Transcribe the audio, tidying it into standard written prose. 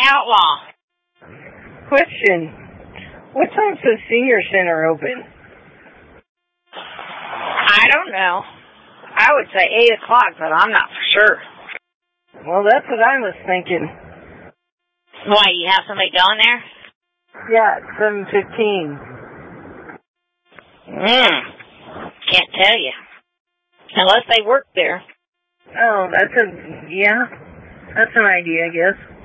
outlaw. Question. What time's the senior center open? I don't know. I would say 8 o'clock, but I'm not for sure. Well, that's what I was thinking. Why, you have somebody going there? Yeah, it's 7:15. Can't tell you. Unless they work there. Oh, that's an idea, I guess.